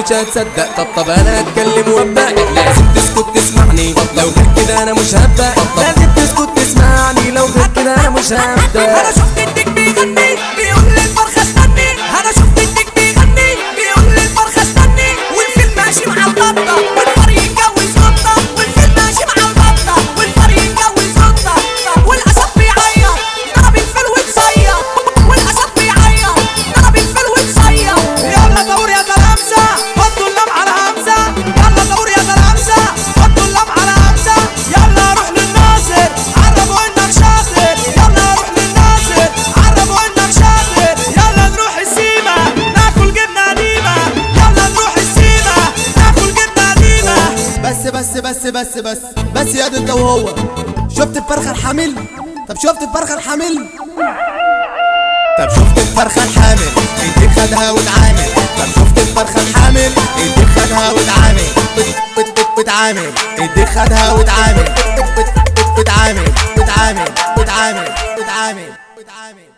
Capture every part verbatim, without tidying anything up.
مش هتصدق. طب طب انا هتكلم وابدا، لازم تسكت تسمعني، لو غير كده انا مش هبدا. لازم تسكت تسمعني، لو غير كده انا مش هبدا. انا شفت الديك بيغني بيقول للفرخه استني، انا شفت الديك بيغني بيقول للفرخه استني، والفيل ماشي مع البطه والفار يتجوز قطه، والفيل ماشي مع البطه والفار يتجوز قطه، والاسد بيعيط ضرب الفيل وتصيط، والاسد بيعيط ضرب الفيل وتصيط. يلا دور يا تلامسه حطوا اللام على همزه، يلا دور يا تلامسه حطوا اللام على همزه. يلا روح للناصر عرفوا انك شاطر، يلا روح للناصر عرفوا انك شاطر. يلا نروح السيما ناكل جبنه قديمه، يلا نروح السيما ناكل جبنه قديمه. بس بس بس بس بس بس يا دي انت وهو، شفت الفرخه الحامل؟ طب شفت الفرخه الحامل؟ طب شفت الفرخه الحامل ايديك خدها واتعامل. طب شفت الفرخه الحامل ايديك خدها واتعامل، واتعامل ايديك خدها واتعامل، واتعامل واتعامل واتعامل واتعامل واتعامل.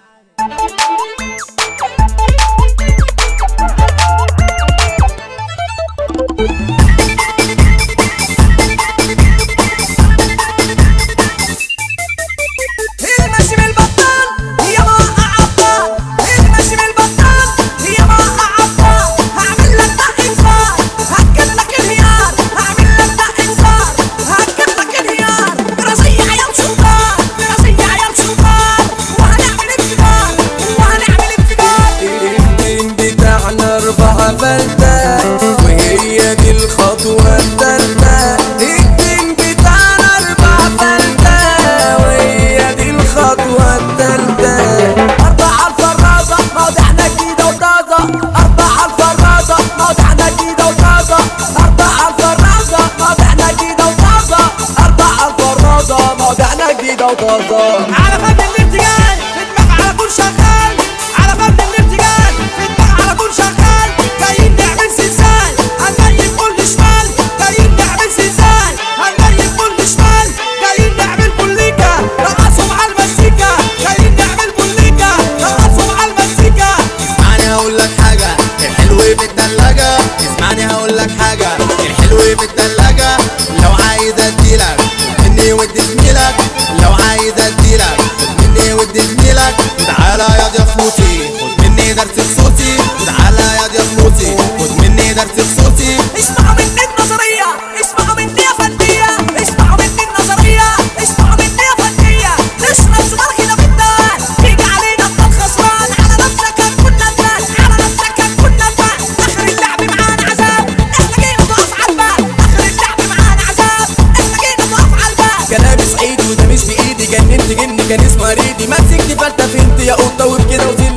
الماشي بالبطال هي موقع عطال، الماشي بالبطال هي موقع عطال. هعمل لك دق انذار هكب لك انهيار، هعمل لك دق انذار هكب لك انهيار. راسية عيال شطار، راسية عيال شطار، وهنعمل انفجار وهنعمل انفجار. الدين بتاعنا أربعة فلتة، وهي دي الخطوة التالتة. الدين بتاعنا أربعة فلتة، وهي دي الخطوة التالتة. أربعة الفرازة موضعنا جديدة وطازة، أربعة الفرازة موضعنا جديدة وطازة، أربعة الفرازة موضعنا جديدة وطازة، أربعة الفرازة موضعنا جديدة وطازة. على فن الارتجال في دماغ على طول شغال، على فن الارتجال في دماغ على طول شغال. جايين نعمل زلزال هنجيب كل شمال، جايين نعمل زلزال هنجيب كل شمال. جايين نعمل بوليكا رقصهم على المزيكا، جايين نعمل بوليكا رقصهم على المزيكا. اسمعني هقول لك حاجة، الحلو في التلاجة. اسمعني هقول لك حاجة، الحلو في التلاجة. لو عايز اديلك خد مني ودي زميلك، لو عايز اديلك خد مني ودي زميلك. وتعالى يا ضيا فلوسي خد مني درس خصوصي، وتعالى يا ضيا فلوسي خد مني درس خصوصي. اسمعوا مني النظرية، اسمعوا مني يا فنية، اسمعوا مني النظرية، اسمعوا مني يا فنية. نشرب سجارة كده بالدوام تيجي علينا انت خسران، على نفسك هتكون ندمان، على نفسك هتكون ندمان. اخر اللعب معانا عذاب، احنا جينا نقف على الباب، اخر اللعب معانا عذاب، احنا جينا نقف على الباب. كلامي صعيدي وده مش بايدي، جننت جني كان اسمه هريدي. مسكت فلتة فهمت يا قطة وبكده وزيد